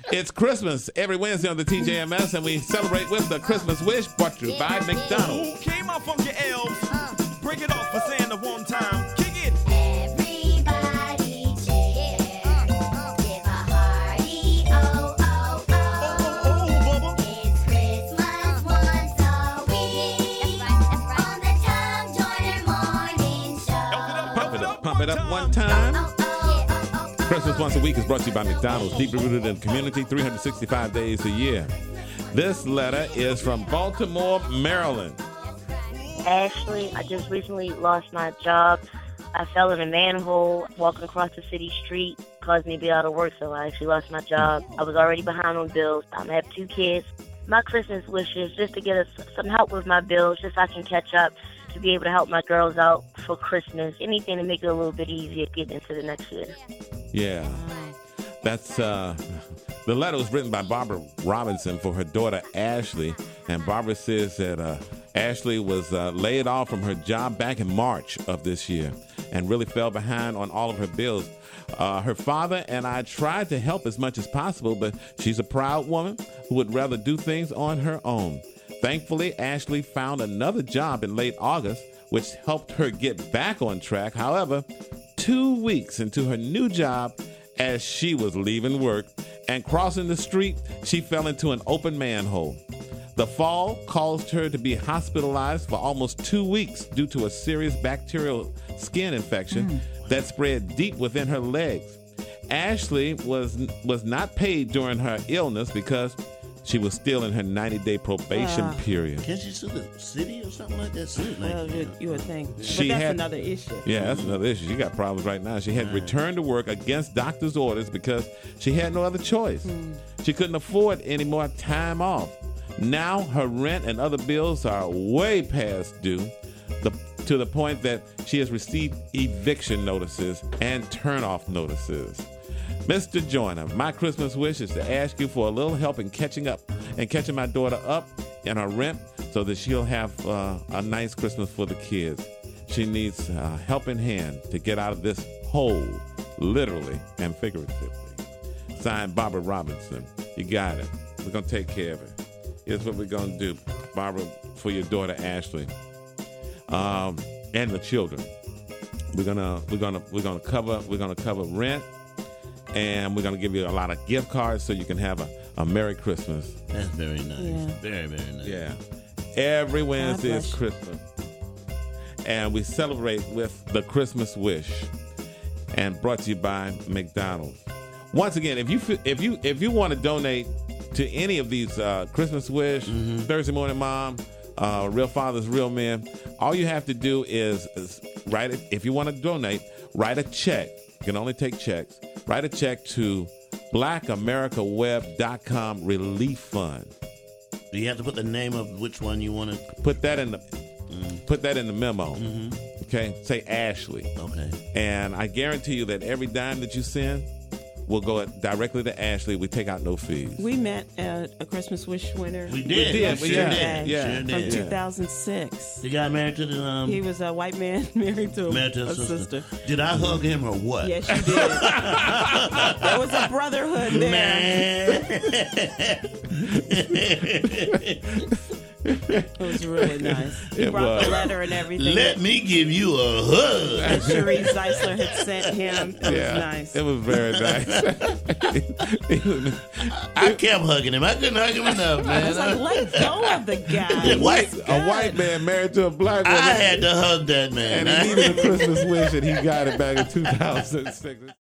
It's Christmas every Wednesday on the TJMS, and we celebrate with the Christmas Wish brought to you by McDonald's. Came out from your elves. Break it off for saying the one time. Kick it. Everybody cheer. Give a hearty oh, oh, oh. It's Christmas once a week. On the Tom Joyner Morning Show. Pump it up one time. Oh, oh, oh, oh. Christmas Once a Week is brought to you by McDonald's, deeply rooted in the community, 365 days a year. This letter is from Baltimore, Maryland. Ashley, I just recently lost my job. I fell in a manhole walking across the city street, caused me to be out of work, so I actually lost my job. I was already behind on bills. I have 2 kids. My Christmas wish is just to get some help with my bills, just so I can catch up, to be able to help my girls out for Christmas. Anything to make it a little bit easier getting into the next year. Yeah. That's, the letter was written by Barbara Robinson for her daughter, Ashley. And Barbara says that Ashley was laid off from her job back in March of this year and really fell behind on all of her bills. Her father and I tried to help as much as possible, but she's a proud woman who would rather do things on her own. Thankfully, Ashley found another job in late August, which helped her get back on track. However, 2 weeks into her new job, as she was leaving work and crossing the street, she fell into an open manhole. The fall caused her to be hospitalized for almost 2 weeks due to a serious bacterial skin infection that spread deep within her legs. Ashley was not paid during her illness because she was still in her 90-day probation period. Can't she sue the city or something like that? Well, you would think. But She that's had- another issue. Yeah, that's another issue. She got problems right now. She had returned to work against doctor's orders because she had no other choice. She couldn't afford any more time off. Now her rent and other bills are way past due, to the point that she has received eviction notices and turn-off notices. Mr. Joyner, my Christmas wish is to ask you for a little help in catching my daughter up in her rent so that she'll have a nice Christmas for the kids. She needs a helping hand to get out of this hole, literally and figuratively. Signed, Barbara Robinson. You got it. We're going to take care of it. Here's what we're going to do, Barbara, for your daughter, Ashley, and the children. We're gonna cover rent. And we're going to give you a lot of gift cards so you can have a Merry Christmas. That's very nice. Yeah. Very, very nice. Yeah. Every Wednesday is bless you. Christmas. And we celebrate with the Christmas Wish. And brought to you by McDonald's. Once again, if you want to donate to any of these Christmas Wish, Thursday Morning Mom, Real Fathers, Real Men, all you have to do is write it. If you want to donate, write a check. You can only take checks. Write a check to BlackAmericaWeb.com Relief Fund. Do you have to put the name of which one you want to? Put that in the memo. Okay, say Ashley. Okay. And I guarantee you that every dime that you send will go directly to Ashley. We take out no fees. We met at a Christmas Wish winner. We did. Sure Sure did. did. Yeah. Sure From did. 2006. He got married to the He was a white man married to a sister. Did I hug him or what? Yes, you did. There was a brotherhood there. Man. It was really nice. He It brought was. the letter and everything. Let me give you a hug. that Cherie Zeisler had sent him. It was nice. It was very nice. I kept hugging him. I couldn't hug him enough, man. I was like, let go of the guy. A white man married to a black I woman. had to hug that man. And he needed a Christmas wish, and he got it back in 2006.